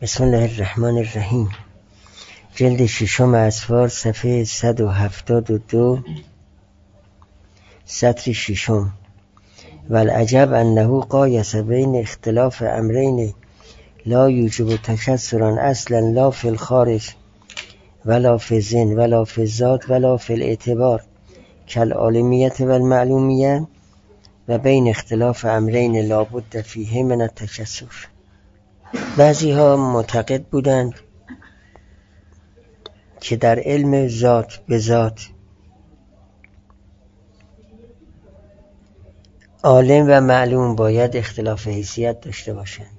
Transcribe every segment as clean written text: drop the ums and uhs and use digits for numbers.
بسم الله الرحمن الرحیم. جلد ششم اسفار، صفحه 172، سطر ششم. والعجب انه قایس بین اختلاف امرین لا یوجب تکسرا اصلا، لا فی الخارج ولا فی الذهن ولا فی الذات ولا فی الاعتبار کالعالمیت و المعلومیت، و بین اختلاف امرین لا بد فیه من التکسر. بعضی ها معتقد بودند که در علم ذات به ذات عالم و معلوم باید اختلاف حیثیت داشته باشند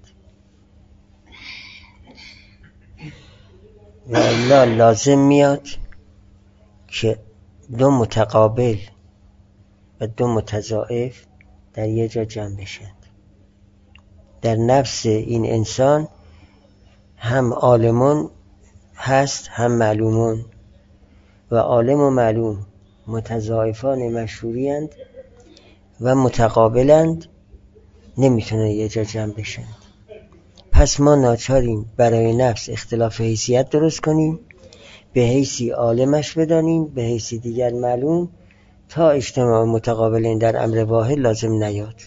و الا لازم میاد که دو متقابل و دو متضاعف در یه جا جمع بشند. در نفس این انسان هم عالمون هست هم معلومون، و عالم و معلوم متضاعفان مشهوریند و متقابلند، نمیتونه یه جا جمع بشند. پس ما ناچاریم برای نفس اختلاف حیثیت درست کنیم، به حیثی عالمش بدانیم، به حیثی دیگر معلوم، تا اجتماع متقابلین در امر واحد لازم نیاد.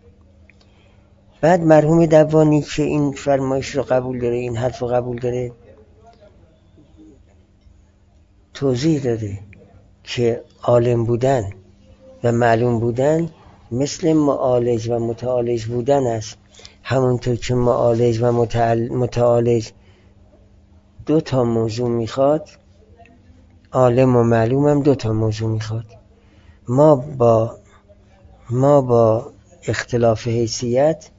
بعد مرحوم دوانی که این فرمایش رو قبول داره، این حرف رو قبول داره، توضیح داده که عالم بودن و معلوم بودن مثل معالج و متعالج بودن است. همونطور که معالج و متعالج دو تا موضوع میخواد، عالم و معلوم هم دو تا موضوع میخواد. ما با اختلاف حیثیت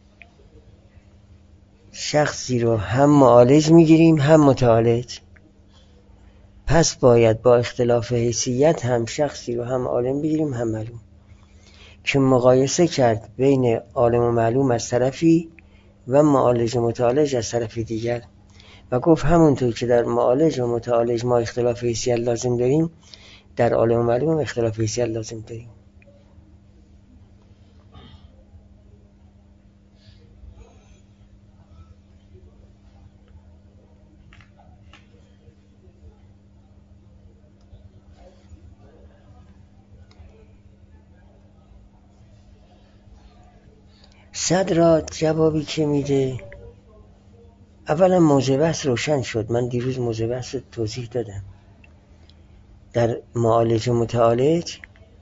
شخصی رو هم معالج میگیریم هم متعالج. پس باید با اختلاف حیثیت هم شخصی رو هم عالم بگیریم هم معلوم، که مقایسه کرد بین عالم و معلوم از طرفی و معالج و متعالج از طرف دیگر، و گفت همونطور که در معالج و متعالج ما اختلاف حیثیت لازم داریم، در عالم و معلوم اختلاف حیثیت لازم داریم. صدر جوابی که میده، اولا موضوع بحث روشن شد. من دیروز موضوع بحث رو توضیح دادم. در معالج و متعالج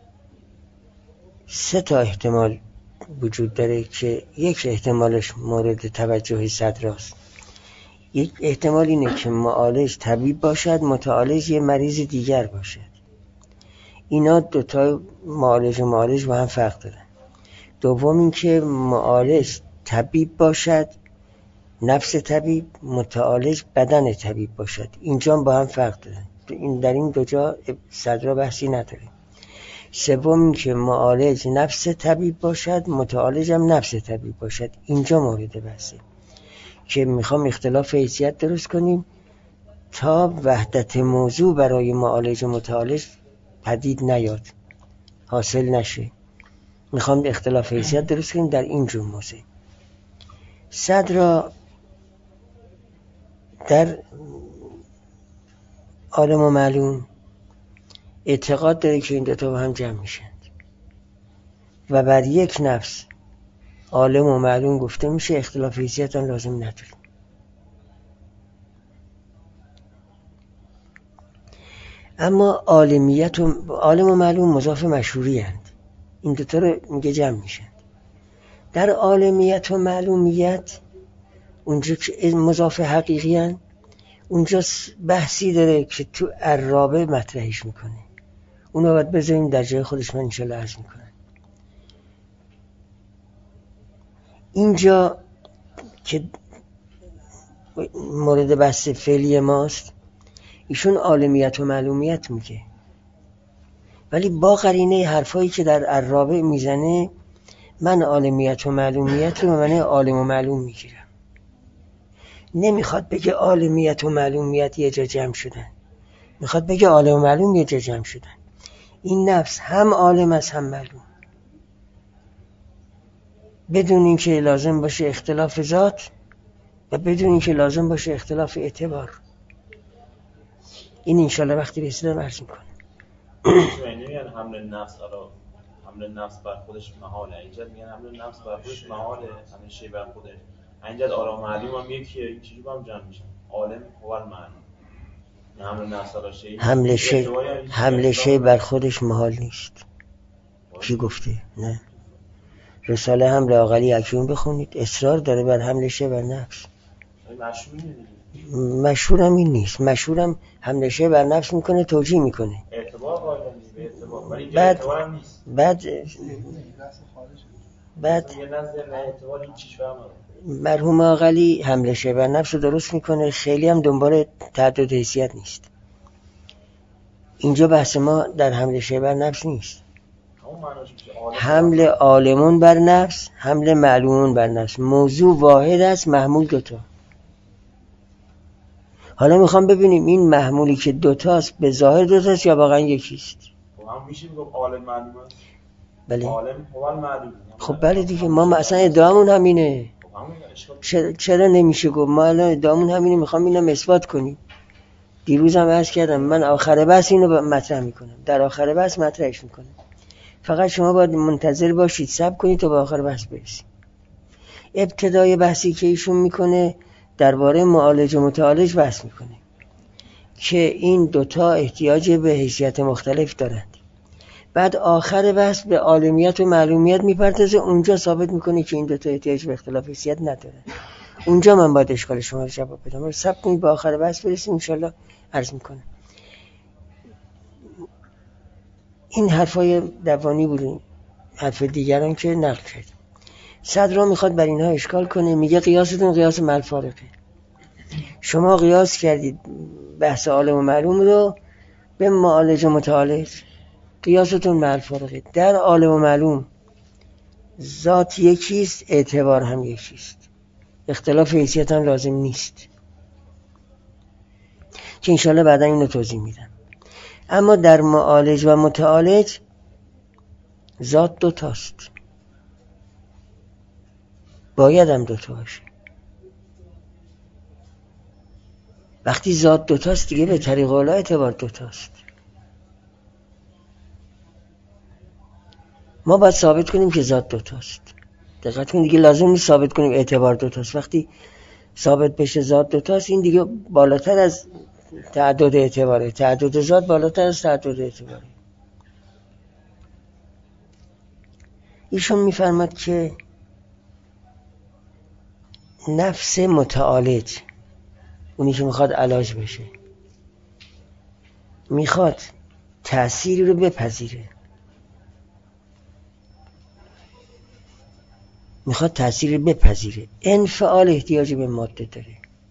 سه تا احتمال وجود داره که یک احتمالش مورد توجه صدر است. یک احتمال اینه که معالج طبیب باشد، متعالج یه مریض دیگر باشد. اینا دوتا معالج و معالج با هم فرق دارن. دوم این که معالج طبیب باشد، نفس طبیب، متعالج بدن طبیب باشد. اینجا با هم فرق دارن. در این دو جا صدر بحثی نداره. سوم این که معالج نفس طبیب باشد، متعالج هم نفس طبیب باشد. اینجا مورد بحثه که میخوام اختلاف حیثیت درست کنیم تا وحدت موضوع برای معالج و متعالج پدید نیاد، حاصل نشه. میخوام اختلاف حیثیت درست کنیم در این جور موضوع. صدر در عالم و معلوم اعتقاد داره که این دوتا با هم جمع میشند و بر یک نفس عالم و معلوم گفته میشه، اختلاف حیثیت هم لازم نداریم. اما عالم و معلوم مضاف مشهوری هستند. این دوتا رو میگه جمع میشند. در عالمیت و معلومیت اونجا که مضاف حقیقی هستند، اونجا بحثی داره که تو عرابه مطرحش میکنه. اونو باید بذاریم در جای خودش، من انشالله عرض میکنم. اینجا که مورد بحث فعلی ماست، ایشون عالمیت و معلومیت میگه، ولی با قرینه حرفایی که در عرابه میزنه، من عالمیت و معلومیت رو به معنی عالم و معلوم میگیرم. نمیخواد بگه عالمیت و معلومیت یه جا جمع شدن، میخواد بگه عالم و معلوم یه جا جمع شدن. این نفس هم عالم است هم معلوم، بدون اینکه لازم باشه اختلاف ذات و بدون اینکه لازم باشه اختلاف اعتبار. این انشالله وقتی رسیدم عرض میکنم. میگن حمل نفس بر خودش محاله. اینجا میگن حمل نفس بر خودش محاله، حمل شی بر خودش. اینجا آرا معلوم هم یکیه، این چجوری با هم جمع میشن؟ عالم هو المعلوم. حمل شی بر خودش محال نیست. کی گفته؟ نه. رساله حمل عقلی اکنون بخونید، اصرار داره بر حمل شی بر نفس. مشهورم این نیست. مشهورم حمل شی بر نفس میکنه، توجیه میکنه. اعتبار قائل نیست به اعتبار، ولی اینجا اعتبار هم نیست. بعد یه نظر اعتبار این چیش فهمه. مرحوم عقلی حمل شی بر نفس رو درست میکنه، خیلی هم دنبال تعدد حیثیت نیست. اینجا بحث ما در حمل شی بر نفس نیست. حمل عالمون بر نفس، حمل معلومون بر نفس، موضوع واحد است، محمول دوتا. حالا میخوام ببینیم این محمولی که دوتاست به ظاهر دوتاست یا واقعا یکیست. هم میشه بگم عالم معلوم است. بله. عالم هو معلوم. خب بله دیگه، ما اصلا ادعامون همینه. چرا نمیشه گفت؟ ما الان ادعامون همینه، میخوام اینو اثبات کنیم. دیروز هم عرض کردم من آخر بحث اینو مطرح میکنم، در آخر بحث مطرحش میکنم. فقط شما باید منتظر باشید، صبر کنید تا به آخر بحث برسیم. ابتدای بحثی که ایشون میکنه درباره معالج و متعالج بحث میکنه که این دوتا احتیاج به حیثیت مختلف دارند. بعد آخر بحث به عالمیت و معلومیت میپردازه، اونجا ثابت میکنه که این دوتا احتیاج به اختلاف حیثیت ندارن. اونجا من باید اشکال شما رو جواب بدم. صبر کنید به آخر بحث برسیم، انشالله عرض میکنم. این حرفای دوانی بودن، حرف دیگران که نقل کرد. صدرا میخواد بر اینها اشکال کنه، میگه قیاستون قیاس ملفارقه. شما قیاس کردید بحث عالم و معلوم رو به معالج و متعالج، قیاستون ملفارقه. در عالم و معلوم ذات یکیست، اعتبار هم یکیست، اختلاف حیثیت هم لازم نیست که انشالله بعدا اینو توضیح میدم. اما در معالج و متعالج ذات دوتاست، باید هم دوتا باشه. وقتی ذات دوتاست دیگه به طریق اولا اعتبار دوتاست. ما باید ثابت کنیم که ذات دوتاست. دقت کنید دیگه لازم نیست ثابت کنیم اعتبار دوتاست. وقتی ثابت بشه ذات دوتاست این دیگه بالاتر از تعدد اعتباره. تعدد ذات بالاتر از تعدد اعتباره. ایشون میفرماد که نفس متعالج، اونی که میخواد علاج بشه، میخواد تأثیری رو بپذیره، انفعال احتیاجی به ماده داره.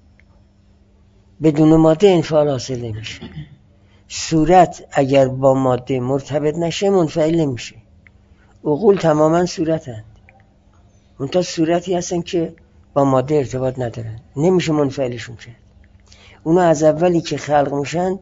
بدون ماده انفعال حاصل نمیشه. صورت اگر با ماده مرتبط نشه منفعل نمیشه. عقول تماما صورتند، منتها صورتی هستن که با ماده ارتباط ندارن، نمیشه منفعلشون کرد. اونا از اولی که خلق میشن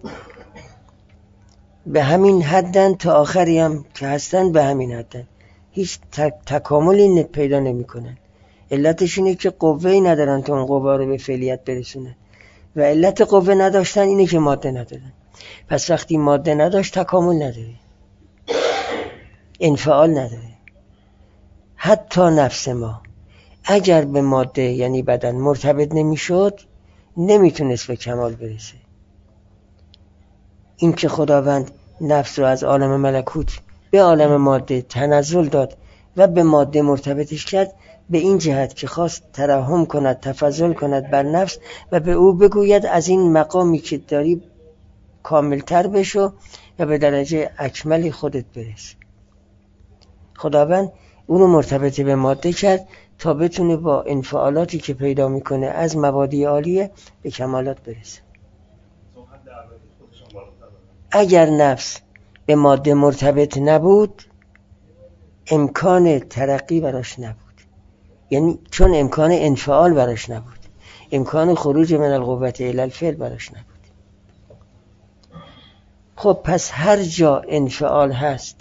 به همین حدن تا آخری هم که هستن به همین حدن، هیچ تکاملی پیدا نمی کنن. علتش اینه که قوه‌ای ندارن تا اون قوه رو به فعلیت برسونن و علت قوه نداشتن اینه که ماده ندارن. پس وقتی ماده نداشت تکامل نداره، انفعال نداره. حتی نفس ما اگر به ماده یعنی بدن مرتبط نمیشد نمیتونست به کمال برسه. این که خداوند نفس رو از عالم ملکوت به عالم ماده تنزل داد و به ماده مرتبطش کرد به این جهت که خواست ترحم کند، تفضل کند بر نفس و به او بگوید از این مقامی که داری کاملتر بشو و به درجه اکملی خودت برس. خداوند اونو مرتبط به ماده کرد تا بتونه با انفعالاتی که پیدا میکنه از مبادی عالیه به کمالات برسه. اگر نفس به ماده مرتبط نبود امکان ترقی براش نبود، یعنی چون امکان انفعال براش نبود، امکان خروج من القوت الی الفعل براش نبود. خب پس هر جا انفعال هست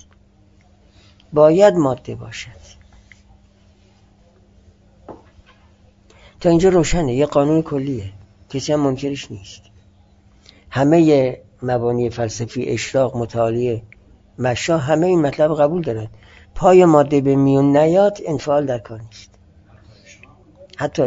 باید ماده باشد تا اینجا روشنه، یه قانون کلیه، کسی هم منکرش نیست. همه مبانی فلسفی، اشراق، مطالعه، مشا، همه این مطلب قبول دارن. پای ماده به میون نیاد انفعال در کار نیست. حتی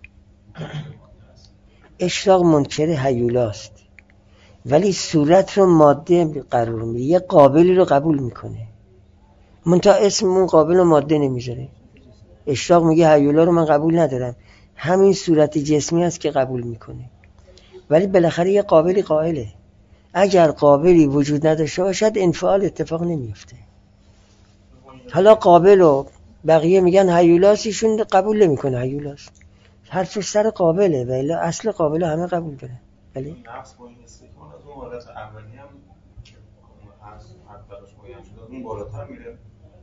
اشراق منکر هیولاست، ولی صورت رو ماده قرار میده، یه قابلی رو قبول میکنه، منتها اسم اون قابل رو ماده نمیذاره. اشراق میگه هیولا رو من قبول ندارم، همین صورت جسمی است که قبول میکنه، ولی بالاخره یه قابلی قائله. اگر قابلی وجود نداشته باشد انفعال اتفاق نمیفته. حالا قابل رو بقیه میگن هیولاست، ایشون قبول نمیکنه هیولاست، حرفش سر قابله، ولی اصل قابل همه قبول داره. ولی نفس با این استکان از اون حالت اولی هم هست، حد براش معین شده، اون بالاتر میره.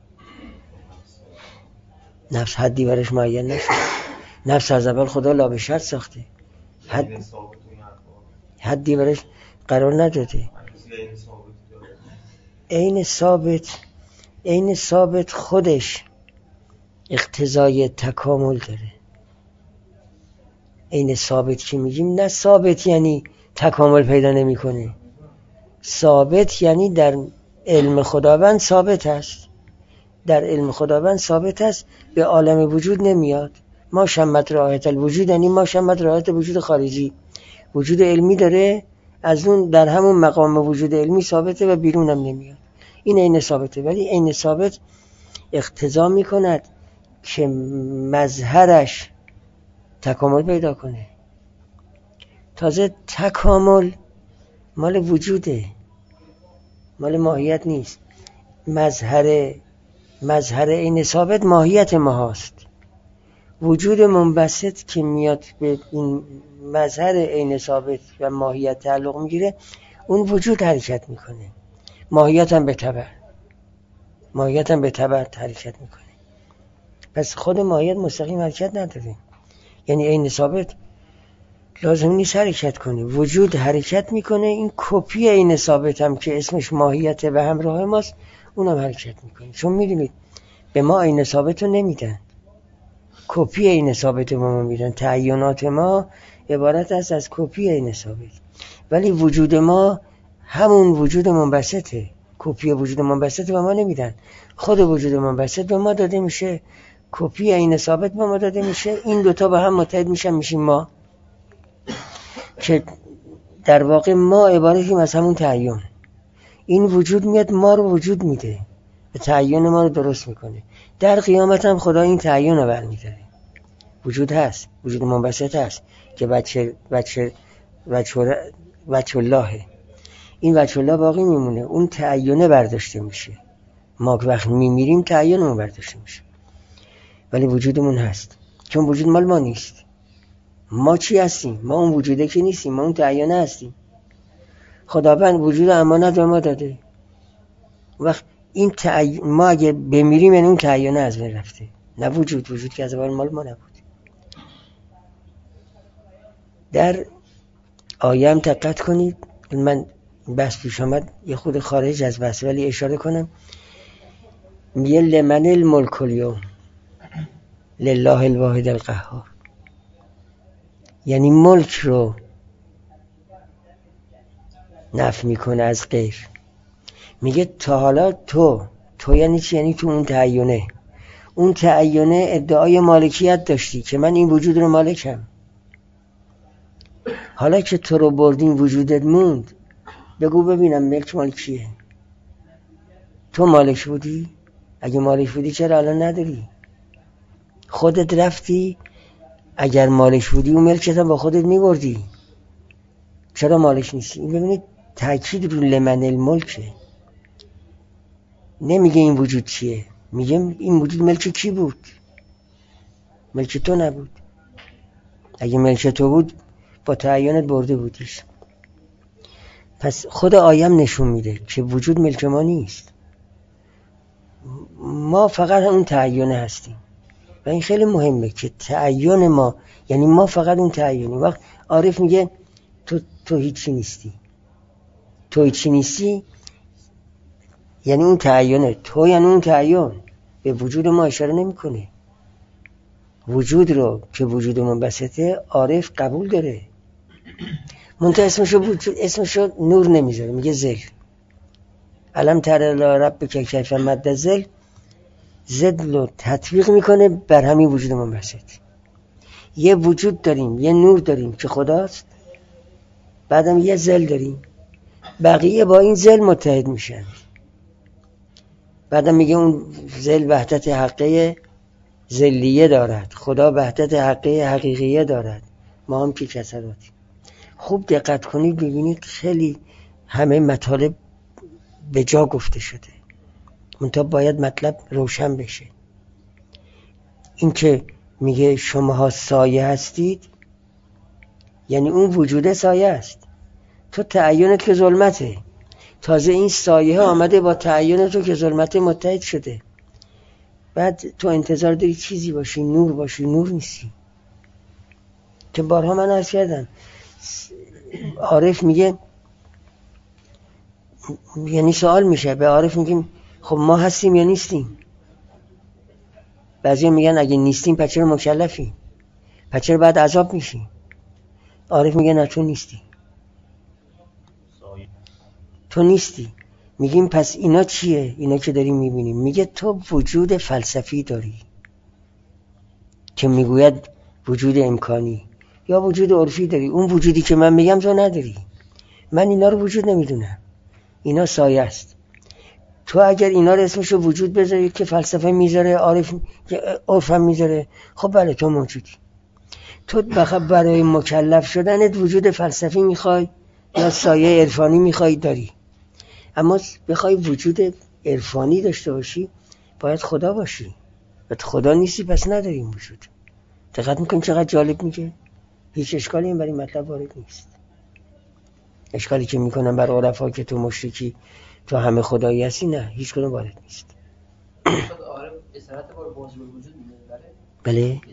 نفس حدی برش معین نشد. نفس از اول خدا لا به شرط ساخته، حدی برش قرار نداده. عین ثابت خودش اقتضای تکامل داره. عین ثابت که میگیم، نه ثابت یعنی تکامل پیدا نمیکنه، ثابت یعنی در علم خداوند ثابت است، در علم خداوند ثابت است، به عالم وجود نمیاد. ما شمت رایت الوجود، یعنی ما شمت رایت وجود خارجی، وجود علمی داره، از اون در همون مقام وجود علمی ثابته و بیرون هم نمیاد. این عین ثابته، ولی عین ثابت اقتضا میکند که مظهرش تکامل پیدا کنه. تازه تکامل مال وجوده، مال ماهیت نیست. مظهر عین ثابت ماهیت ما هست. وجود منبسط که میاد به این مظهر عین ثابت و ماهیت تعلق میگیره، اون وجود حرکت میکنه، ماهیت هم به تبع حرکت میکنه. پس خود ماهیت مستقیم حرکت نداره، یعنی عین ثابت لازم نیست حرکت کنه، وجود حرکت میکنه. این کپی عین ثابت هم که اسمش ماهیت و همراه ماست، اونم حرکت میکنه. چون میدونید به ما عین ثابت رو نمیدن، کپی عین ثابت رو ما میدن. تعینات ما عبارت است از کپی عین ثابت، ولی وجود ما همون وجود منبسطه. کپی وجود منبسط به ما نمیدن، خود وجود منبسط به ما داده میشه، کپی عین ثابت به ما داده میشه. این دوتا با هم متحد میشیم ما، که در واقع ما عبارتیم از همون تعین. این وجود میاد ما رو وجود میده، تعین ما رو درست میکنه. در قیامت هم خدا این تعین رو برمیداره. وجود هست، وجود منبسط هست که وجه اللهه. این وجه الله باقی میمونه، اون تعینه برداشته میشه. ما که وقت میمیریم تعینمون برداشته میشه، ولی وجودمون هست. چون وجود مال ما نیست. ما چی هستیم؟ ما اون وجوده که نیستیم، ما اون تعینه هستیم. خداوند وجود امانت به ما داده. وقت این ما اگه بمیریم یعنی اون تعینه از بین رفته، نه وجود که از اول مال ما نبود. در آیه هم دقت کنید، من بحث پیش آمد یه خود خارج از بحث ولی اشاره کنم. میگه لمن الملک الیوم لله الواحد القهار، یعنی ملک رو نفی میکنه از غیر. میگه تا حالا تو یعنی چی؟ یعنی تو اون تعینه ادعای مالکیت داشتی که من این وجود رو مالکم. حالا که تو رو بردین وجودت موند، بگو ببینم ملک مال کیه؟ تو مالک بودی؟ اگه مالک بودی چرا الان نداری؟ خودت رفتی، اگر مالک بودی اون ملکت هم با خودت میبردی، چرا مالک نیستی؟ این ببینید تأکید رو لمن الملکه. نمیگه این وجود چیه، میگه این وجود ملک کی بود؟ ملک تو نبود. اگه ملک تو بود با تعینت برده بودیش. پس خود آیم نشون میده که وجود ملک ما نیست، ما فقط اون تعینه هستیم. و این خیلی مهمه که تعین ما، یعنی ما فقط اون تعینیم. وقت عارف میگه تو هیچی نیستی، یعنی اون تعینه. تو یعنی اون تعین به وجود ما اشاره نمیکنه. وجود رو که وجود منبسطه عارف قبول داره، منتها اسمشو نور نمیذاره، میگه ظل. علم تر الی ربک کیف مد ظل، ظل رو تطبیق میکنه بر همین وجود منبسط. یه وجود داریم، یه نور داریم که خداست، بعدم یه ظل داریم، بقیه با این ظل متحد میشن. بعدم میگه اون ظل وحدت حقیقی ظلیه دارد، خدا وحدت حقیقیه دارد، ما هم که کسراتی. خوب دقت کنید ببینید خیلی همه مطالب به جا گفته شده، منتها باید مطلب روشن بشه. این که میگه شماها سایه هستید، یعنی اون وجوده سایه است، تو تعینت که ظلمته، تازه این سایه آمده با تعین تو که ظلمت متحد شده. بعد تو انتظار داری چیزی باشی، نور باشی، نور نیستی. که بارها من عرض کردم، عارف میگه، یعنی سوال میشه به عارف، میگیم خب ما هستیم یا نیستیم؟ بعضی میگن اگه نیستیم پس چرا مکلفیم؟ پس چرا بعد عذاب میشیم؟ عارف میگه نه، تو نیستی، تو نیستی. میگیم پس اینا چیه؟ اینا که داریم میبینیم. میگه تو وجود فلسفی داری که میگوید وجود امکانی، یا وجود عرفی داری. اون وجودی که من میگم تو نداری. من اینا رو وجود نمیدونم، اینا سایه است. تو اگر اینا رو اسمشو وجود بذاری که فلسفه میذاره، عرفم میذاره، خب بله تو موجودی. تو برای مکلف شدنت وجود فلسفی میخوای یا سایه عرفانی میخوای داری. اما بخوای وجود عرفانی داشته باشی باید خدا باشی. باید خدا نیستی پس نداریم وجود. دقت میکنی چقدر جالب میگه؟ هیچ اشکالی این برای مطلب وارد نیست. اشکالی که میکنن بر عرفا که تو مشرکی، تو همه خدایی هستی، نه، هیچ کدوم وارد نیست. بله؟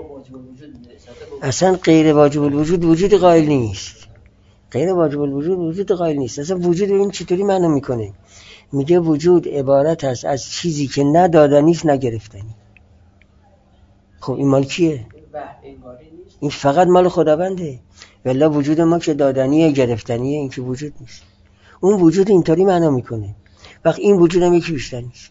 اصلا غیر واجب الوجود وجود قائل نیست. غیر واجب الوجود وجود قائل نیست. اصلا وجود این چطوری معنی میکنه؟ میگه وجود عبارت است از چیزی که نه دادنی است نه گرفتنی. خب این مال کیه؟ این فقط مال خداونده. ولی وجود ما که دادنیه گرفتنیه، این که وجود نیست. اون وجود اینطوری معنا میکنه. وقت این وجود هم یکی بیشتر نیست.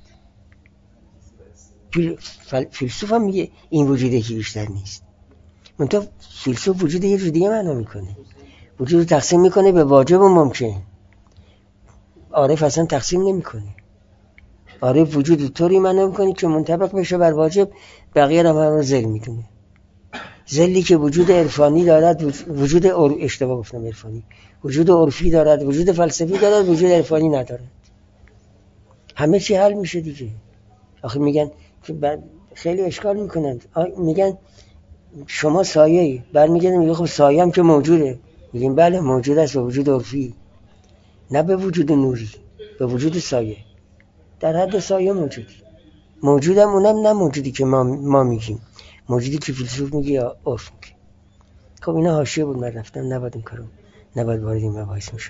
فیلسوف هم میگه این وجود یکی بیشتر نیست. منتها فیلسوف وجود یه جور دیگه معنا میکنه. وجود رو تقسیم میکنه به واجب و ممکن. عارف اصلا تقسیم نمیکنه. عارف وجود طوری معنا میکنه که منطبق بشه بر واجب، بقیه رو ذل میدونه. ذلی که وجود عرفانی دارد، وجود اشتباه گفتم عرفانی، وجود عرفی دارد، وجود فلسفی دارد، وجود عرفانی ندارد. همه چی حل میشه دیگه. آخه میگن که خیلی اشکال میکنند، میگن شما سایه‌ای، برمیگردن میگه خب سایه هم که موجوده. میگیم بله موجود است، به وجود عرفی، نه به وجود نوری، به وجود سایه. در حد سایه موجودم اونم نه موجودی که ما میگیم، موجودی که فیلسوف میگه یا عرف میگه. خب اینا حاشیه بود، من رفتم، نباید این کارو، نباید وارد این مباحث میشد.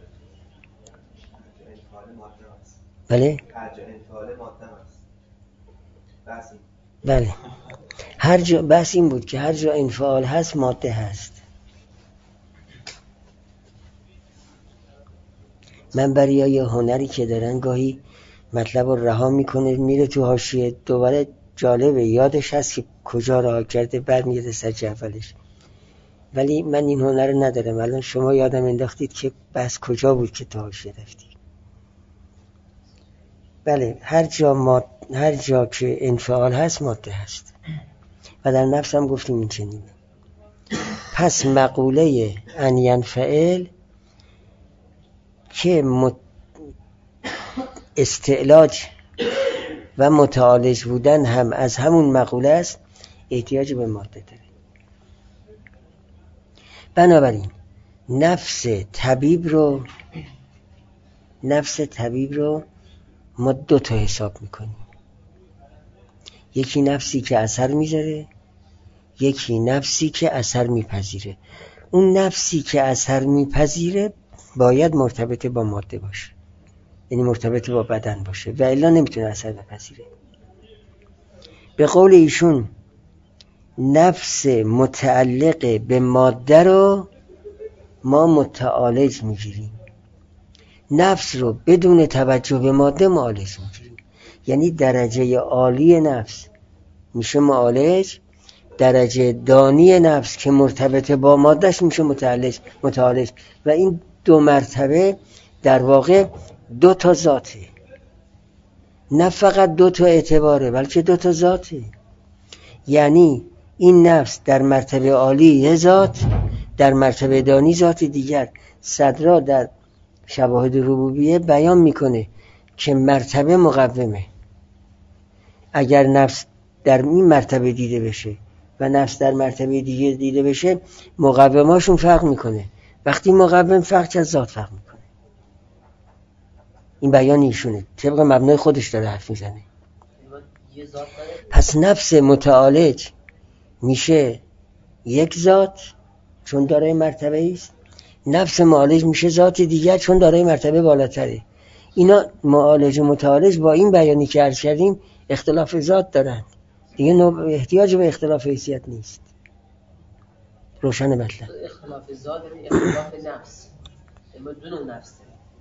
بله؟ بله، هر جا بحث این بود که هر جا انفعال هست ماده هست. من برای یه هنری که دارن گاهی مطلب رو رها میکنه میره تو حاشیه، دوباره جالبه یادش هست که کجا رها کرده، بعد میگه سر اولش. ولی من این هنر رو ندارم. الان شما یادم انداختید که بس کجا بود که تا حاشیه رفتی. بله، هر جا که انفعال هست ماده هست و در نفس هم گفتیم این چنینه. پس مقوله ان ینفعل که استعلاج و متعالج بودن هم از همون مقوله است، احتیاج به ماده داره. بنابراین نفس طبیب رو ما دو تا حساب میکنیم. یکی نفسی که اثر میذاره، یکی نفسی که اثر میپذیره. اون نفسی که اثر میپذیره باید مرتبط با ماده باشه، یعنی مرتبط با بدن باشه و الا نمیتونه اثر بپذیره. به قول ایشون نفس متعلق به ماده رو ما متعالج میگیریم، نفس رو بدون توجه به ماده معالج میگیریم. یعنی درجه عالی نفس میشه معالج، درجه دانی نفس که مرتبط با مادهش میشه متعالج. و این دو مرتبه در واقع دو تا ذاته، نه فقط دو تا اعتباره بلکه دو تا ذاته. یعنی این نفس در مرتبه عالی یه ذات، در مرتبه دانی ذات دیگر. صدرا در شواهد ربوبیه بیان میکنه که مرتبه مقومه. اگر نفس در این مرتبه دیده بشه و نفس در مرتبه دیگه دیده بشه، مقوماشون فرق میکنه. وقتی مقوم فرق از ذات فرق میکنه. این بیان ایشونه، طبق مبنای خودش داره حرف میزنه. پس نفس متعالج میشه یک ذات چون دارای مرتبه است، نفس معالج میشه ذات دیگر چون دارای مرتبه بالاتره. اینا معالج و متعالج با این بیانی که عرض کردیم اختلاف ذات دارن، دیگه احتیاج به اختلاف حیثیت نیست. روشن مطلب. اختلاف ذات یعنی اختلاف نفس، اما دون نفس.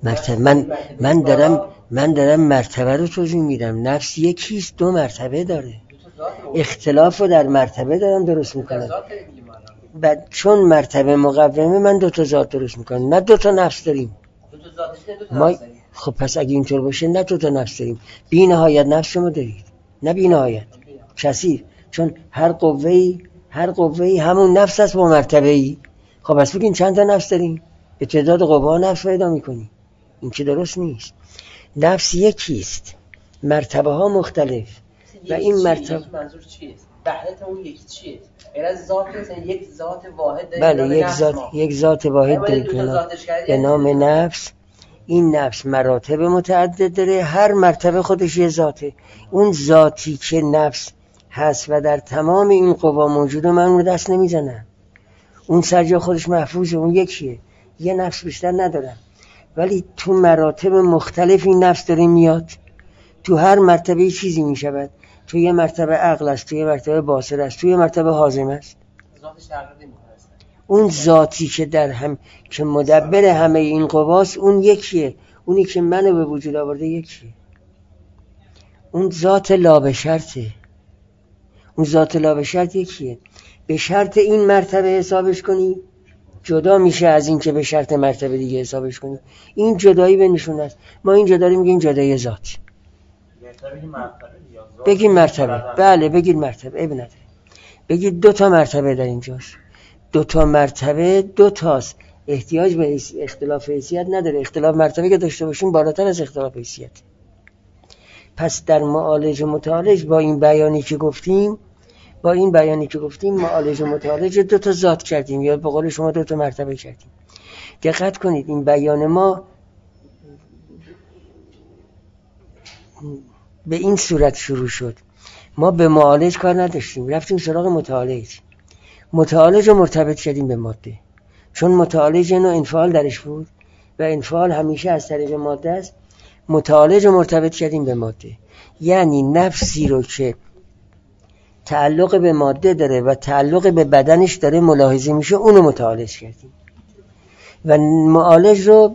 من دارم مرتبه رو توضیح میدم. نفس یکیست، دو مرتبه داره. اختلاف رو در مرتبه دارم درست میکنم. بعد چون مرتبه مقومه من دو تا ذات درست میکنم، نه دو تا نفس داریم. ما خب پس اگه اینطور باشه نه دو تا نفس داریم. بی نهایت نفس شما دارید، نه بی نهایت کثیر، چون هر قوه‌ای همون نفس است با مرتبه‌ای. خب پس بگین چند تا نفس داریم؟ به تعداد قوه‌ها نفس پیدا میکنیم. این که درست نیست. نفس یکیست، مرتبه ها مختلف. و این مرتبه منظور چیه؟ وحدت اون یکی چیه؟ غیر از ذات مثلا یک ذات واحد داریم. بله یک ذات واحد داریم به نام نفس. این نفس مراتب متعدد داره، هر مرتبه خودش یه ذاته. اون ذاتی که نفس هست و در تمام این قوا موجوده من اون دست نمیزنم. اون سرجا خودش محفوظه، اون یکیه، یه نفس بیشتر ندارم. ولی تو مراتب مختلف این نفس داره میاد. تو هر مرتبه چیزی میشود. تو یه مرتبه عقل است، تو یه مرتبه باصر است، تو یه مرتبه حازم است. اون ذاتی که که مدبر همه این قواست اون یکیه. اونی که منو به وجود آورده یکیه. اون ذات لا به شرطه. اون ذات لا به شرط یکیه. به شرط این مرتبه حسابش کنی جدا میشه از این که به شرط مرتبه دیگه حسابش کنی. این جدایی به نشون است. ما این جدایی میگیم جدایی ذات. بگید مرتبه. بله بگید مرتبه. اب نداره. بگید دو تا مرتبه در اینجاست. دو تا مرتبه دو تاست. احتیاج به اختلاف حیثیت نداره. اختلاف مرتبه که داشته باشیم بالاتر از اختلاف حیثیت. پس در معالج و متعالج با این بیانی که گفتیم معالج و متعالج دو تا ذات کردیم یا به قول شما دو تا مرتبه کردیم. دقت کنید این بیان ما به این صورت شروع شد. ما به معالج کار نداشتیم، رفتیم سراغ متعالج رو مرتبط کردیم به ماده، چون متعالج نوع انفعال درش بود و انفعال همیشه از طریق ماده است. متعالج رو مرتبط کردیم به ماده، یعنی نفسی رو که تعلق به ماده داره و تعلق به بدنش داره ملاحظه میشه اونو متعالج کردیم و معالج رو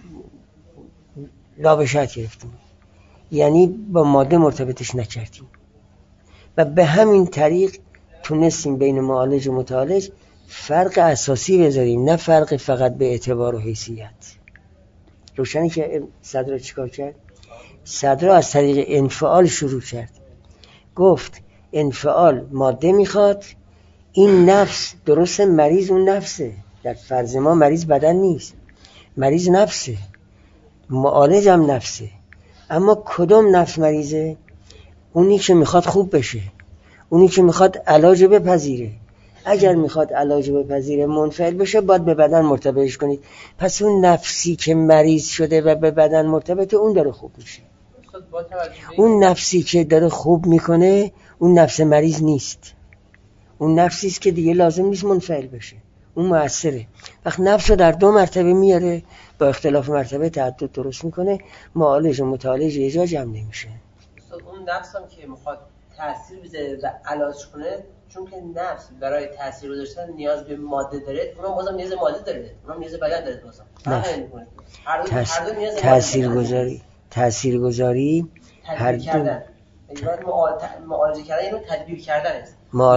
لابشت گرفتیم، یعنی با ماده مرتبطش نکردیم و به همین طریق تونستیم بین معالج و متعالج فرق اساسی بذاریم، نه فرق فقط به اعتبار و حیثیت. روشنی که صدر چیکار کرد؟ صدر از طریق انفعال شروع کرد، گفت انفعال ماده میخواد، این نفس درست مریض اون نفسه، در فرض ما مریض بدن نیست، مریض نفسه، معالج هم نفسه. اما کدوم نفس مریضه؟ اونی که میخواد خوب بشه، اونی که میخواد علاج بپذیره. اگر میخواد علاج بپذیره منفعل بشه باید به بدن مرتبطش کنید. پس اون نفسی که مریض شده و به بدن مرتبطه اون داره خوب میشه. اون نفسی که داره خوب میکنه اون نفس مریض نیست، اون نفسی است که دیگه لازم نیست منفعل بشه، اون مؤثره. وقت نفس رو در دو مرتبه میاره، با اختلاف مرتبه تعدد درست میکنه، معالج و متعالج یه جا جمع نمیشه. اون نفس هم که میخواد تأثیر بذاره و علاج کنه چون که نفس برای تاثیر گذاشتن نیاز به ماده داره، اونم بازم نیاز ماده داره، اونم نیاز بدن داره بازم. هر دو نیاز تاثیرگذاری هر دو معالجه کردن یعنی تدبیر کردن است.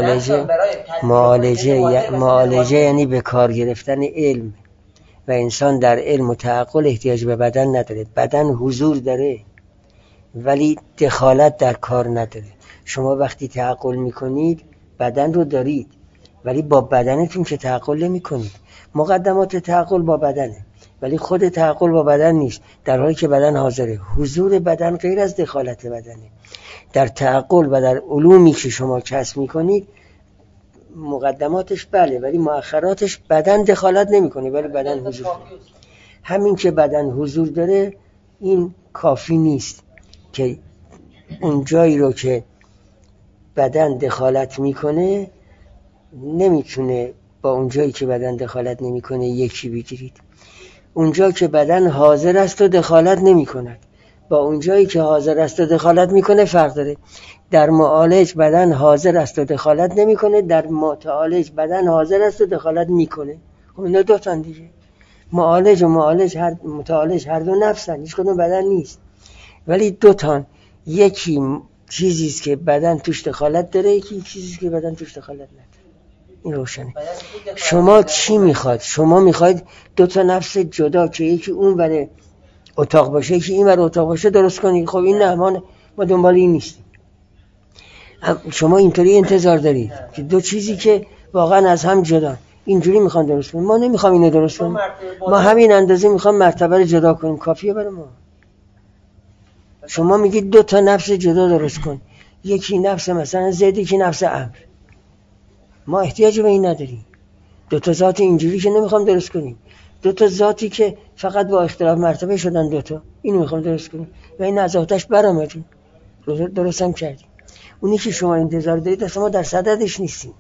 معالجه یعنی به کار گرفتن علم و انسان در علم و تعقل احتیاج به بدن نداره. بدن حضور داره ولی دخالت در کار نداره. شما وقتی تعقل میکنید بدن رو دارید ولی با بدنتون که تعقل نمیکنید. مقدمات تعقل با بدنه ولی خود تعقل با بدن نیست، در حالی که بدن حاضره. حضور بدن غیر از دخالت بدنه. در تعقل و در علومی که شما کسب میکنید مقدماتش بله ولی مؤخراتش بدن دخالت نمیکنه ولی بدن حضور داره. همین که بدن حضور داره این کافی نیست که اون جایی رو که بدن دخالت میکنه نمیتونه با اون جایی که بدن دخالت نمیکنه یکی بگیرید. اونجا که بدن حاضر است و دخالت نمیکند با اون جایی که حاضر است و دخالت میکنه فرق داره. در معالج بدن حاضر است و دخالت نمیکنه، در متعالج بدن حاضر است و دخالت میکنه. خب اینا دو تا دیگه. معالج و متعالج هر دو نفسن، هیچ کدوم بدن نیست ولی دو تا. یکی چیزی است که بدن توش دخالت داره، یکی چیزی است که بدن توش دخالت نداره. این روشنه. شما چی میخواد؟ شما میخواید دو تا نفس جدا که یکی اون ور اتاق باشه یکی این ور اتاق باشه درست کنید. خب این نه، ما دنبال این نیستیم. شما اینطوری انتظار دارید که دو چیزی که واقعا از هم جدا اینجوری میخوان درست کنیم. ما نمیخوام اینو درست کنیم، ما همین اندازه میخوام مرتبه رو جدا کنیم، کافیه برای ما. شما میگید دو تا نفس جدا درست کن، یکی نفس مثلا زید یکی نفس امر. ما احتیاج به این نداریم. دو تا ذات اینجوری که نمیخوام درست کنیم، دو تا ذاتی که فقط با اختلاف مرتبه شدن دو تا، اینو میخوام درست کنیم و این از آتش برآمدیم درست هم کردیم. اونی که شما انتظار دارید اصلا ما در صددش نیستیم.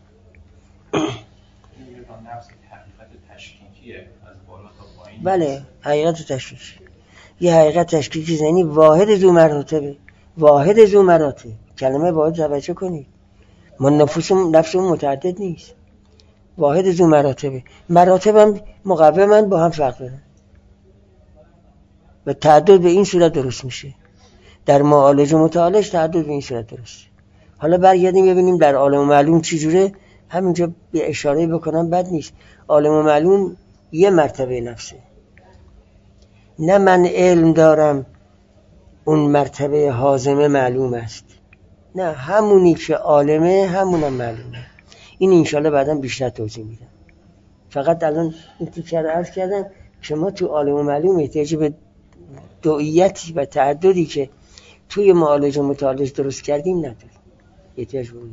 نفس حقیقت تشکیکیه از بالا تا پایین. بله حقیقت تشکیکی، یه حقیقت تشکیکی یعنی واحد ذو مراتبه. واحد ذو مراتب، کلمه واحد توجه کنید، ما نفسمون متعدد نیست، واحد ذو مراتبه. مراتبم مقومن با هم فرق دارن و تعدد به این صورت درست میشه. در معالج و متعالج تعدد به این صورت درسته. حالا برگردیم ببینیم در عالم و معلوم چی جوره. همینجا به اشاره بکنم بد نیست. عالم و معلوم یه مرتبه نفسه. نه من علم دارم اون مرتبه حازمه معلوم است، نه همونی که عالمه همونم معلومه. این انشالله بعداً بیشتر توضیح میدم. فقط الان این تیکه رو عرض کردم که ما تو عالم و معلوم احتیاج به دوئیتی و تعددی که توی معالج و متعالج درست کردیم نداریم. احتیاج به اون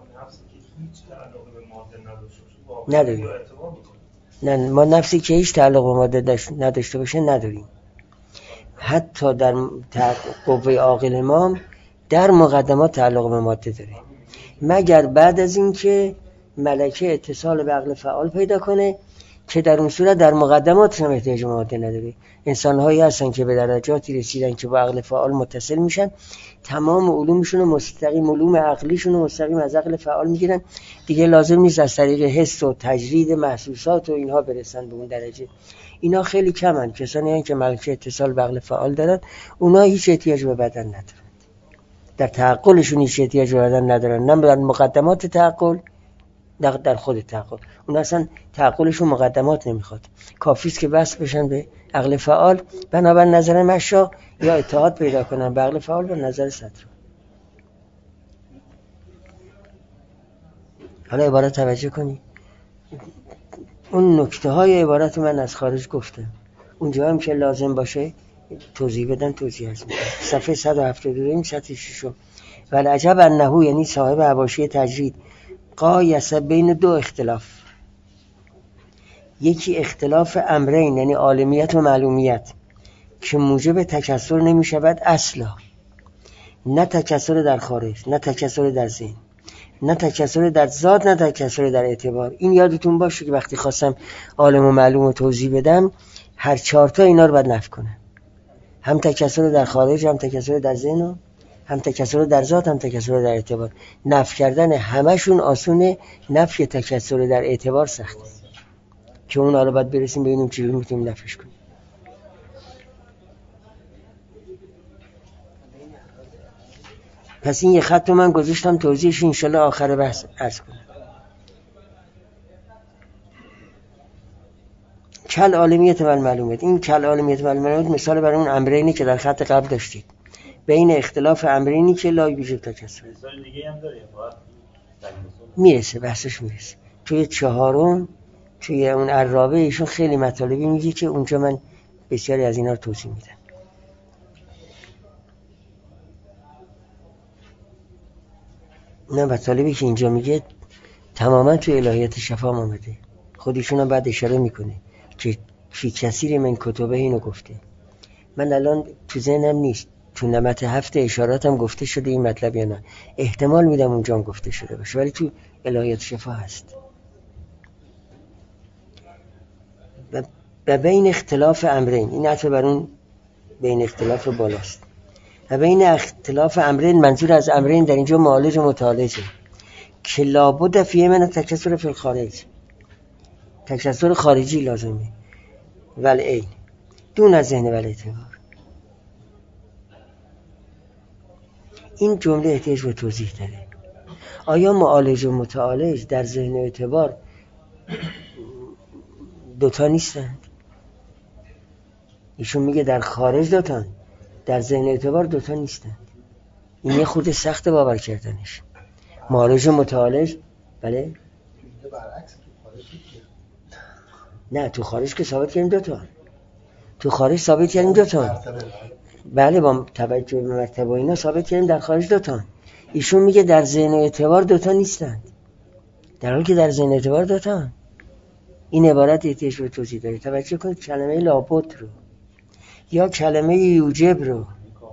نداریم. نه ما نفسی که هیچ تعلق به ماده نداشته باشه نداریم. حتی در قوه عاقل ما در مقدمات تعلق به ماده داره، مگر بعد از این که ملکه اتصال به عقل فعال پیدا کنه که در اون صورت در مقدماتش هم احتیاج به ماده نداره. انسان‌هایی هستن که به درجاتی رسیدن که با عقل فعال متصل میشن، تمام علومشون رو مستقیم، علوم عقلیشون رو مستقیم از عقل فعال میگیرن، دیگه لازم نیست از طریق حس و تجرید محسوسات و اینها برسن به اون درجه. اینا خیلی کمن، کسانی هستن که ملکه اتصال به عقل فعال دارن، اونا هیچ احتیاج به بدن ندارن، در تعقلشون هیچ احتیاج به بدن ندارن، نه در مقدمات تعقل در خود تعقل. اون اصلا تعقلشون مقدمات نمیخواد، کافیست که بس بشن به عقل فعال، بنابر نظر مشا یا اتحاد پیدا کنن به عقل فعال و نظر صدر. حالا عبارت توجه کنی، اون نکته های عبارت من از خارج گفتم، اونجا هم که لازم باشه توضیح بدن توضیح هست میکنم. صفحه 172 سطح 6. والعجب انه، یعنی صاحب حواشی تجرید، قایسه بین دو اختلاف. یکی اختلاف امرین یعنی عالمیت و معلومیت که موجب تکثر نمی شود اصلا، نه تکثر در خارج، نه تکثر در ذهن، نه تکثر در ذات، نه تکثر در اعتبار. این یادتون باشه که وقتی خواستم عالم و معلوم رو توضیح بدم هر چهار تا اینا رو باید نفی کنم، هم تکثر در خارج، هم تکثر در ذهن و هم تکثر در ذات هم تکثر در اعتبار. نفی کردن همشون آسونه، نفی تکثر در اعتبار سخته که اون حالا باید برسیم ببینیم چجوری میتونیم نفیش کنیم. پس این یه خط رو من گذاشتم توضیحش انشالله آخر بحث عرض کنم. کل عالمیت و المعلومات. این کل عالمیت و المعلومات مثال برای اون امرینی که در خط قبل داشتید، بین اختلاف امرینی که لا یوجب تکثر. مثال دیگه هم داره میرسه بحثش میرسه توی چهارم، توی اون الرابع ایشون خیلی مطالبی میگه که اونجا من بسیاری از اینا رو توضیح میدم. نه مطالبی که اینجا میگه تماما توی الهیات شفا آمده، خودشون هم بعد اشاره میکنه که فی کثیر من کتبه اینو گفته. من الان تو ذهنم نیست تو نمط 7 اشاراتم گفته شده این مطلب یا نه، احتمال میدم اونجا هم گفته شده باشه ولی تو الهیات شفا هست. و بین اختلاف امرین، این عطف بر اون بین اختلاف بالاست. و بین اختلاف امرین، منظور از امرین در اینجا معالج و متعالجه که لابد فیه من تکثر فی الخارج، تکثر خارجی لازمه، ولی این دون از ذهن ولی اعتبار. این جمله احتیاج به توضیح داره. آیا معالج و متعالج در ذهن اعتبار دوتا نیستند؟ ایشون میگه در خارج دوتان، در ذهن اعتبار دوتا نیستند. این یه خود سخت باور کردنش. معالج و متعالج بله؟ نه تو خارج که ثابت کردیم دوتا، تو خارج ثابت کردیم دوتا، بله با توجه به مرتبه اینا ثابت کردیم در خارج دوتا. ایشون میگه در ذهن اعتبار دوتا نیستند، در حالی که در ذهن اعتبار دوتا. این عبارت احتیاج به توضیح داره. توجه کنید کلمه لابد رو یا کلمه یوجب رو،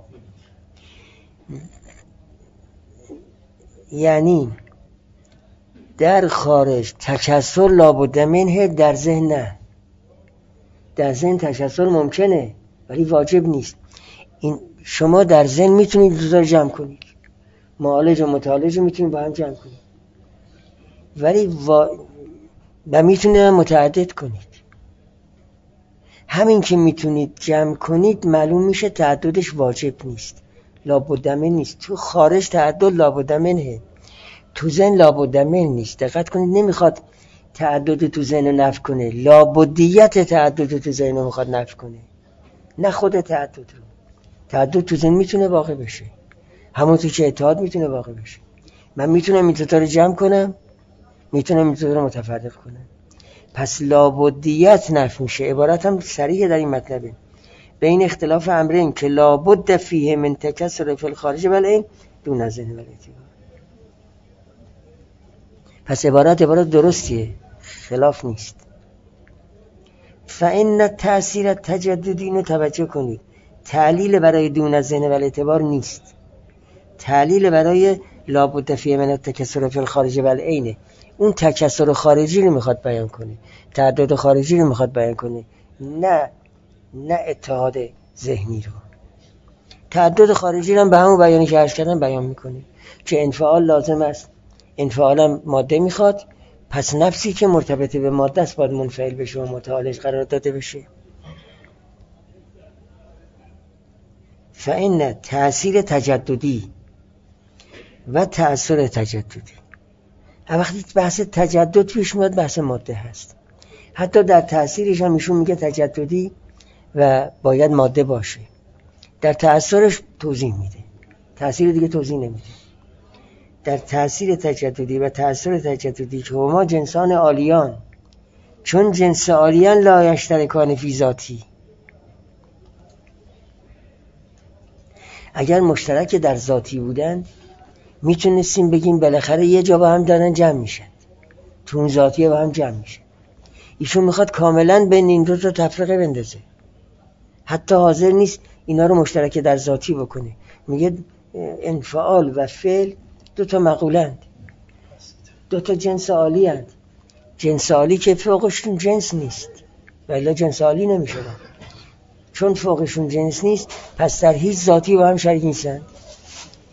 یعنی در خارج تکثر لابد منه، در ذهن نه. در ذهن تکثر ممکنه ولی واجب نیست. این شما در ذهن میتونید دو تا جمع کنید، معالج و متعالج رو میتونید با هم جمع کنید، ولی و میتونید متعدد کنید. همین که میتونید جمع کنید معلوم میشه تعددش واجب نیست، لابد من نیست. تو خارج تعدد لابد منه، تو ذهن لابد من نیست. دقت کنید نمیخواد تعدد تو ذهن نفی کنه، لابدیت تعدد تو ذهن رو میخواد نفی کنه، نه خود تعدد رو. تعدد تو ذهن میتونه واقع بشه، همونطور که اتحاد میتونه واقع بشه. من میتونم این دوتا رو جمع کنم، میتونم این دوتا رو متفرق کنم. پس لابدیت نفی میشه. عبارت هم صریح در این مطلبه، بین اختلاف امرین که لابد فیه من تکثر فی الخارج بل این دون از ذهن ولی اعتبار. پس عبارت درستیه، خلاف نیست. فإن تأثیر تجددی، اینو توجه کنید، تعلیل برای دون از ذهن ولی اعتبار نیست، تعلیل برای لابد فیه من تکثر فی الخارج بل اینه. اون تکثر خارجی رو میخواد بیان کنه، تعدد خارجی رو میخواد بیان کنه، نه اتحاد ذهنی رو. تعدد خارجی رو هم به همون بیانی که عرض کردم بیان میکنه که انفعال لازم است، انفعال هم ماده میخواد، پس نفسی که مرتبط به ماده است باید منفعل بشه و متعالج قرار داده بشه. فإن تأثیر تجددی و تأثیر تجددی، وقتی بحث تجدد پیش میاد بحث ماده هست. حتی در تأثیرش هم ایشون میگه تجددی و باید ماده باشه. در تأثیرش توضیح میده، تأثیر دیگه توضیح نمیده. در تأثیر تجددی و تأثیر تجددی که هما جنسان عالیان، چون جنس عالیان لا یشترکان فی ذاتی. اگر مشترک در ذاتی بودن میتونستیم بگیم بالاخره یه جا با هم دارن جمع میشن، تو اون ذاتیه با هم جمع میشن. ایشون میخواد کاملا بین این دو تا تفرقه بندازه، حتی حاضر نیست اینا رو مشترک در ذاتی بکنه. میگه انفعال و فعل دو تا مقولند، دو تا جنس عالی هست. جنس عالی که فوقشون جنس نیست ولی جنس عالی نمیشدن، چون فوقشون جنس نیست پس در هیچ ذاتی با هم شریک نیستن.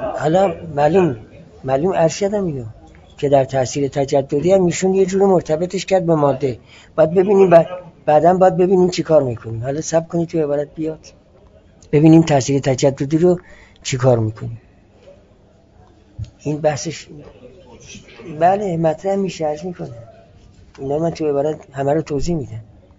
حالا معلوم ارشدم اینو که در تاثیر تجددی هم ایشون یه جور مرتبطش کرد به ماده. باید ببینیم بعداً باید ببینیم چی کار میکنیم. حالا صبر کنید تو عبارت بیاد ببینیم تاثیر تجددی رو چی کار میکنیم. این بحثش بله مطرح میشه، عرض میکنه. اینا من تو عبارت همه رو توضیح میدم.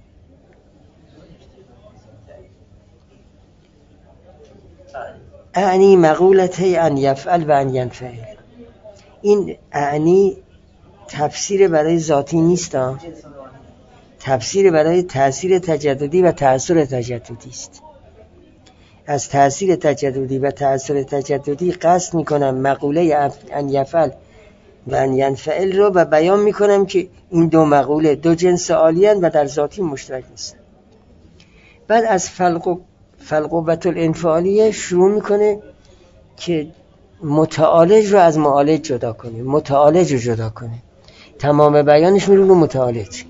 اعنی مقولته ان یفعل و ان ینفعل. این اعنی تفسیر برای ذاتی نیست، تفسیر برای تأثیر تجددی و تأثیر تجددی است. از تأثیر تجددی و تأثیر تجددی قصد میکنم مقوله ان یفعل و ان ینفعل رو و بیان میکنم که این دو مقوله دو جنس عالی‌اند و در ذاتی مشترک نیستند. بعد از فالقوة الانفعالیه شروع میکنه که متعالج رو از معالج جدا کنه، متعالج رو جدا کنه. تمام بیانش میره رو متعالج.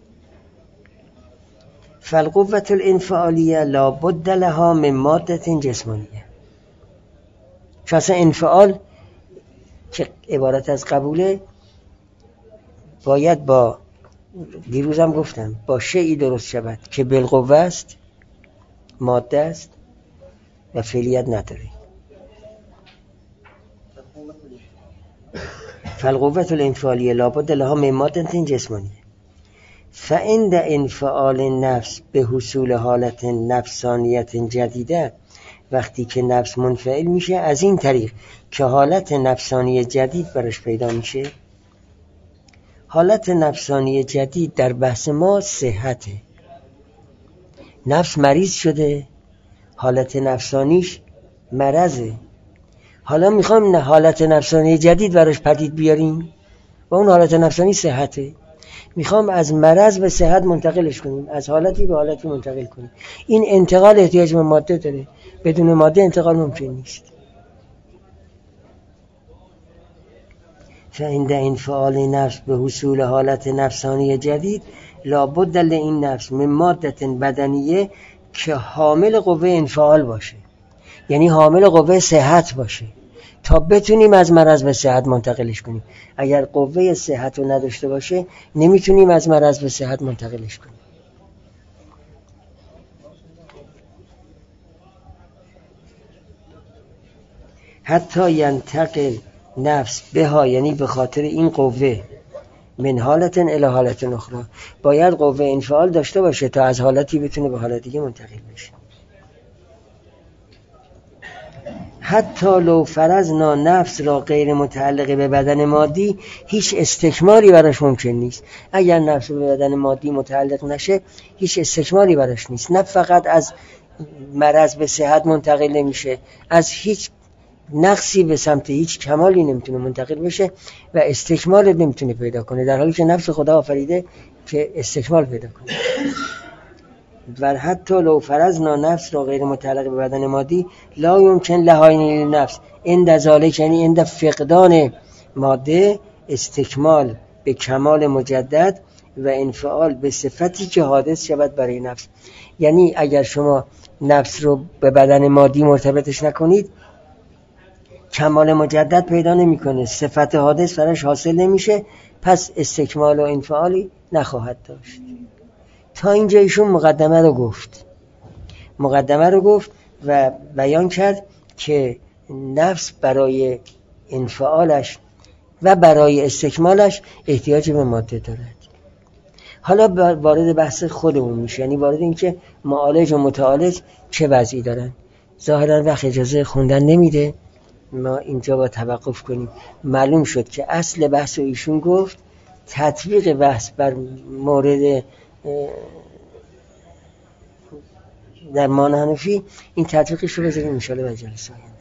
فالقوة الانفعالیه لابد لها من ماده جسمانیه. چون اصلا انفعال که عبارت از قبوله باید با دیروزم گفتم با شیئی درست شود که بالقوه است، ماده است و فعلیت نداره. فالقوة الانفعالیه لابد لها من ماده جسمانیه. فعند انفعال النفس به حصول حالت نفسانیت جدیده، وقتی که نفس منفعل میشه از این طریق که حالت نفسانی جدید برش پیدا میشه. حالت نفسانی جدید در بحث ما صحته. نفس مریض شده، حالت نفسانیش مرضه. حالا میخوایم حالت نفسانی جدید براش پدید بیاریم و اون حالت نفسانی صحته. میخوام از مرض به صحت منتقلش کنیم، از حالتی به حالتی منتقل کنیم. این انتقال احتیاج به ماده داره، بدون ماده انتقال ممکن نیست. فعند انفعال نفس به حصول حالت نفسانی جدید لابد لین نفس من ماده بدنیه که حامل قوه انفعال باشه، یعنی حامل قوه صحت باشه تا بتونیم از مرض به صحت منتقلش کنیم. اگر قوه صحت رو نداشته باشه نمیتونیم از مرض به صحت منتقلش کنیم. حتی ینتقل نفس بها، یعنی به خاطر این قوه، من حالت الی حالت اخرى، باید قوه انفعال داشته باشه تا از حالتی بتونه به حالت دیگه منتقل بشه. حتی لو فرضنا نفس را غیر متعلق به بدن مادی، هیچ استکمالی براش ممکن نیست. اگر نفس به بدن مادی متعلق نشه هیچ استکمالی براش نیست. نه فقط از مرض به صحت منتقل نمیشه، از هیچ نقصی به سمت هیچ کمالی نمیتونه منتقل بشه و استکمال نمیتونه پیدا کنه، در حالی که نفس خدا آفریده که استکمال پیدا کنه. و حتی لو فرضنا نفس را غیر متعلق به بدن مادی لا یمکن لهاین نفس عند ذالک، یعنی عند فقدان ماده، استکمال به کمال مجدد و انفعال به صفتی که حادث شود برای نفس. یعنی اگر شما نفس رو به بدن مادی مرتبطش نکنید کمال مجدد پیدا نمیکنه، صفت حادث براش حاصل نمیشه، پس استکمال و انفعالی نخواهد داشت. تا اینجا ایشون مقدمه رو گفت و بیان کرد که نفس برای انفعالش و برای استکمالش احتیاج به ماده دارد. حالا وارد بحث خودمون میشه، یعنی وارد این که معالج و متعالج چه وضعی دارن. ظاهرا وقت اجازه خوندن نمیده، ما اینجا با توقف کنیم. معلوم شد که اصل بحث رو ایشون گفت، تطبیق بحث بر مورد در مان حنفی، این تطبیقش رو بذاریم انشاءالله به جلسه آینده.